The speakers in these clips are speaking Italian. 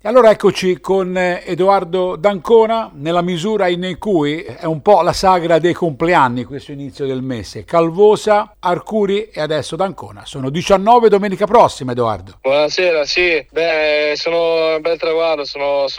E allora eccoci con Edoardo D'Ancona, nella misura in cui è un po' la sagra dei compleanni questo inizio del mese. Calvosa, Arcuri e adesso D'Ancona. Sono 19 domenica prossima, Edoardo. Buonasera, sì, sono un bel traguardo, sono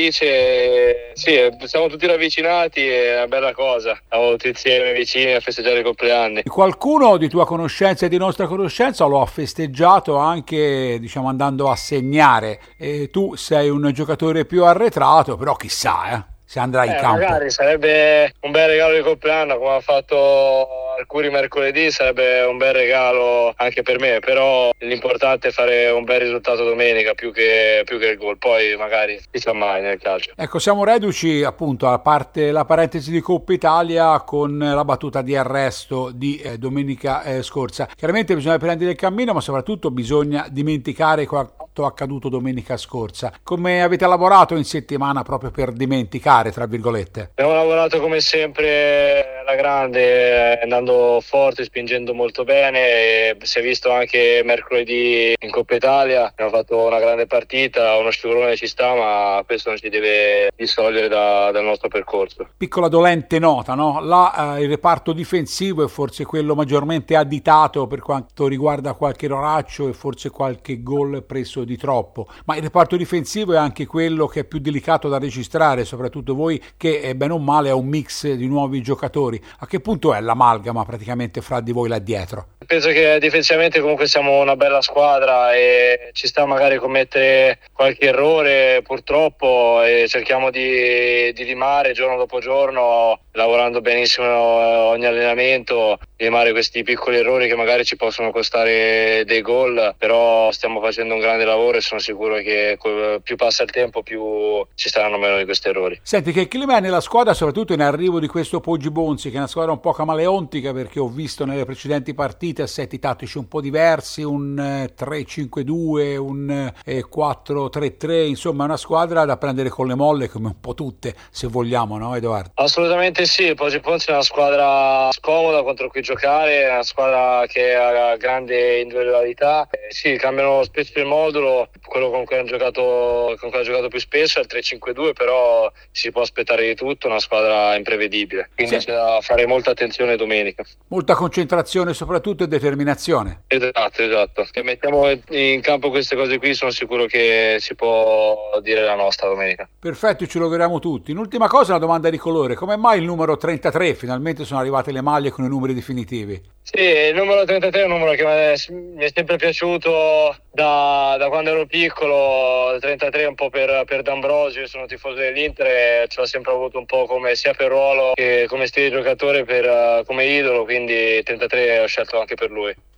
felice, sì, siamo tutti ravvicinati, è una bella cosa, siamo tutti insieme vicini a festeggiare i compleanni. Qualcuno di tua conoscenza e di nostra conoscenza lo ha festeggiato anche, diciamo, andando a segnare. Tu sei un giocatore più arretrato, però chissà, se andrà in campo. Magari sarebbe un bel regalo di compleanno, come ha fatto Arcuri mercoledì, sarebbe un bel regalo anche per me, però l'importante è fare un bel risultato domenica più che il gol, poi magari si sa mai nel calcio. Ecco, siamo reduci appunto, a parte la parentesi di Coppa Italia, con la battuta di arresto di domenica scorsa. Chiaramente bisogna prendere il cammino, ma soprattutto bisogna dimenticare quanto accaduto domenica scorsa. Come avete lavorato in settimana proprio per dimenticare, tra virgolette? Abbiamo lavorato come sempre alla grande, andando forte, spingendo molto bene, e si è visto anche mercoledì in Coppa Italia, abbiamo fatto una grande partita, uno scivolone ci sta, ma questo non ci deve distogliere dal nostro percorso. Piccola dolente nota, no? Là il reparto difensivo è forse quello maggiormente additato per quanto riguarda qualche erroraccio e forse qualche gol preso di troppo, ma il reparto difensivo è anche quello che è più delicato da registrare, soprattutto voi che bene o male è un mix di nuovi giocatori. A che punto è l'amalgama praticamente fra di voi là dietro? Penso che difensivamente comunque siamo una bella squadra e ci sta magari commettere qualche errore purtroppo, e cerchiamo di limare giorno dopo giorno, lavorando benissimo ogni allenamento, limare questi piccoli errori che magari ci possono costare dei gol, però stiamo facendo un grande lavoro e sono sicuro che più passa il tempo più ci saranno meno di questi errori. Senti, che clima è nella squadra, soprattutto in arrivo di questo Poggi Bonzi, che è una squadra un po' camaleontica, perché ho visto nelle precedenti partite assetti tattici un po' diversi, un 3-5-2, un 4-3-3, insomma è una squadra da prendere con le molle come un po' tutte, se vogliamo, no Edoardo? Assolutamente sì, il Poggi Bonzi è una squadra scomoda contro cui giocare, è una squadra che ha grande individualità, sì, cambiano spesso il modulo, quello con cui ha giocato più spesso è il 3-5-2, però si può aspettare di tutto, una squadra imprevedibile, quindi c'è da fare molta attenzione domenica. Molta concentrazione soprattutto e determinazione. Esatto. Se mettiamo in campo queste cose qui sono sicuro che si può dire la nostra domenica. Perfetto, ce lo auguriamo tutti. Un'ultima cosa, una domanda di colore: come mai il numero 33? Finalmente sono arrivate le maglie con i numeri definitivi. Sì, il numero 33 è un numero che mi è sempre piaciuto da quando ero piccolo. Il 33 è un po' per D'Ambrosio, io sono tifoso dell'Inter e ce l'ho sempre avuto un po' come sia per ruolo che come stile di giocatore, come idolo, quindi il 33 ho scelto anche per lui.